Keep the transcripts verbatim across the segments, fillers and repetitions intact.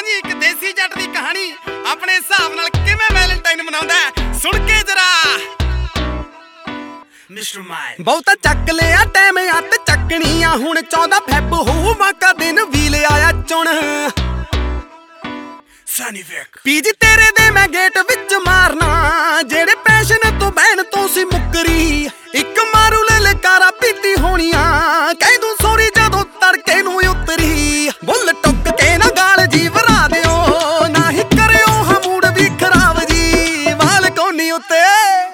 ਸਾਂਝੀ ਇੱਕ ਦੇਸੀ ਜੱਟ ਦੀ ਕਹਾਣੀ ਆਪਣੇ ਹਿਸਾਬ ਨਾਲ ਕਿਵੇਂ ਵੈਲੈਂਟਾਈਨ ਮਨਾਉਂਦਾ ਸੁਣ ਕੇ ਜਰਾ ਮਿਸਟਰ ਮਾਈ ਬਹੁਤਾ ਚੱਕ ਲਿਆ ਟਾਈਮ ਅੱਤ ਚੱਕਣੀਆਂ ਹੁਣ ਚੌਦਾਂ ਫੈਬ ਹੋਊ ਕਾ ਦਿਨ ਵੀ ਲਿਆਇਆ ਚੁਣ ਸਾਨੀ ਵੇਖ ਪੀਜੀ ਤੇਰੇ ਦੇ ਮੈਂ ਗੇਟ ਵਿੱਚ ਮਾਰਨਾ ਜਿਹੜੇ ਪੈਸ਼ਨ ਤੋਂ ਬਹਿਣ ਤੋਂ ਸੀ ਮੁੱਕਰੀ ਇੱਕ ਮਾਰੂ ਲੈ ਲਕਾਰਾ ਪੀਤੀ ਹੋਣੀਆਂ ਕਹਿ ਦੂੰ ਸੌਰੀ ਜਦੋਂ ਤੜਕੇ ਨੂੰ ਉਤਰੀ ਬੁੱਲ ਟੁੱਕ ਕੇ ਨਾ ਗਾਲ ਜੀ ਵਰਾ ਦਿਓ ਨਾ ਹੀ ਕਰਿਓ ਹਮੂੜ ਵੀ ਖਰਾਬ ਜੀ ਬਾਲਕੋਨੀ ਉੱਤੇ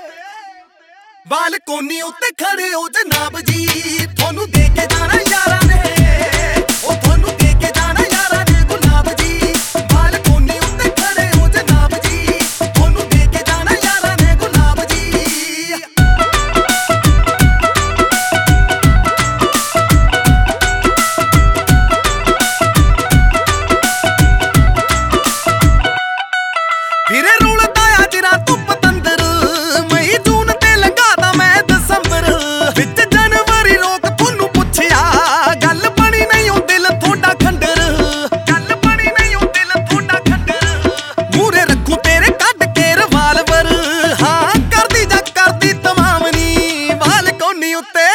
ਬਾਲਕੋਨੀ ਉੱਤੇ ਖੜੇ ਹੋ ਜਨਾਬ ਜੀ ਤੁਹਾਨੂੰ ਦੇ ਕੇ ਜਾਣਾ ਯਾਰਾਂ ਨੇ ਉਹ ਤੁਹਾਨੂੰ ਦੇ ਕੇ ਜਾਣਾ ਯਾਰਾਂ ਨੇ ਗੁਲਾਬ ਜੀ ਬਾਲਕੋਨੀ ਉੱਤੇ ਖੜੇ ਹੋ ਜਨਾਬ ਜੀ ਤੁਹਾਨੂੰ ਦੇ ਕੇ ਜਾਣਾ ਯਾਰਾਂ ਨੇ ਗੁਲਾਬ ਜੀ ਫਿਰੇ ਰੁਲਦਾ ਆ ਜਿਰਾ ਧੁੱਪ ਤੰਦਰ ਮਈ ਜੂਨ ਤੇ ਲੰਘਾਦਾ ਮੈਂ ਦਸੰਬਰ ਵਿੱਚ ਜਨਵਰੀ ਰੋਕ ਤੁਹਾਨੂੰ ਪੁੱਛਿਆ ਗੱਲ ਬਣੀ ਨਹੀਂ ਉਹ ਦਿਲ ਤੁਹਾਡਾ ਖੰਡਰ ਗੱਲ ਬਣੀ ਨਹੀਂ ਉਹ ਦਿਲ ਤੁਹਾਡਾ ਖੰਡਰ ਮੂਰੇ ਰੱਖੂ ਤੇਰੇ ਕੱਢ ਕੇ ਰਿਵਾਲਵਰ ਹਾਂ ਕਰਦੀ ਜਾਂ ਕਰਦੀ ਤਮਾਮ ਨੀ ਬਾਲਕੋਨੀ ਉੱਤੇ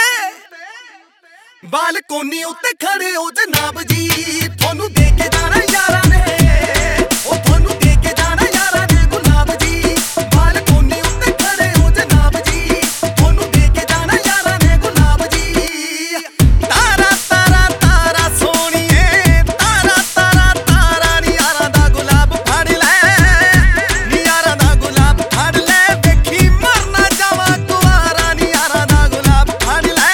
ਬਾਲਕੋਨੀ ਉੱਤੇ ਖੜੇ ਹੋ ਜਨਾਬ ਜੀ ਤੁਹਾਨੂੰ ਦੇ ਕੇ ਜਾਣਾ ਯਾਰਾਂ ਨੇ ਉਹ ਤੁਹਾਨੂੰ ਦੇ ਕੇ ਜਾਣਾ ਯਾਰਾਂ ਨੇ ਗੁਲਾਬ ਜੀ ਬਾਲਕੋਨੀ ਉੱਤੇ ਖੜੇ ਹੋ ਜਨਾਬ ਜੀ ਤੁਹਾਨੂੰ ਦੇ ਕੇ ਜਾਣਾ ਯਾਰਾਂ ਨੇ ਗੁਲਾਬ ਜੀ ਤਾਰਾ ਤਾਰਾ ਤਾਰਾ ਸੋਹਣੀਏ ਤਾਰਾ ਤਾਰਾ ਤਾਰਾ ਨੀ ਯਾਰਾਂ ਦਾ ਗੁਲਾਬ ਫੜ ਲੈ ਨੀ ਯਾਰਾਂ ਦਾ ਗੁਲਾਬ ਫੜ ਲੈ ਵੇਖੀ ਮਰਨਾ ਜਾਵਾਂ ਕੁਆਰਾ ਨੀ ਯਾਰਾਂ ਦਾ ਗੁਲਾਬ ਫੜ ਲੈ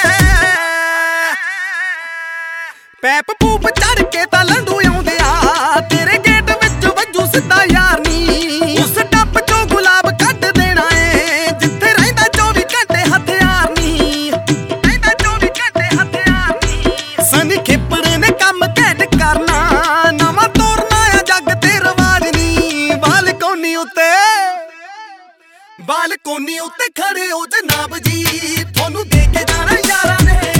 ਪੈਪ ਪੂਪ ਚੜ ਕੇ ਤਾਂ ਲੰਡੂ ਆਉਂਦੇ ਆ ਤੇਰੇ ਗੇਟ ਵਿੱਚ ਵੱਜੂ ਸਿੱਧਾ ਯਾਰ ਨੀ ਉਸ ਟੱਪ ਚੋਂ ਗੁਲਾਬ ਕੱਢ ਦੇਣਾ ਏ ਜਿੱਥੇ ਰਹਿੰਦਾ ਚੌਵੀ ਘੰਟੇ ਹਥਿਆਰ ਨੀ ਰਹਿੰਦਾ ਚੌਵੀ ਘੰਟੇ ਹਥਿਆਰ ਨੀ ਸਨੀ ਖੇਪੜੇ ਨੇ ਕੰਮ ਘੈਂਟ ਕਰਨਾ ਨਵਾਂ ਤੋਰਨਾ ਆ ਜੱਗ ਤੇ ਰਿਵਾਜ ਨੀ ਬਾਲਕੋਨੀ ਉੱਤੇ ਬਾਲਕੋਨੀ ਉੱਤੇ ਖੜੇ ਹੋ ਜਨਾਬ ਜੀ ਤੁਹਾਨੂੰ ਦੇ ਕੇ ਜਾਣਾ ਯਾਰਾਂ ਨੇ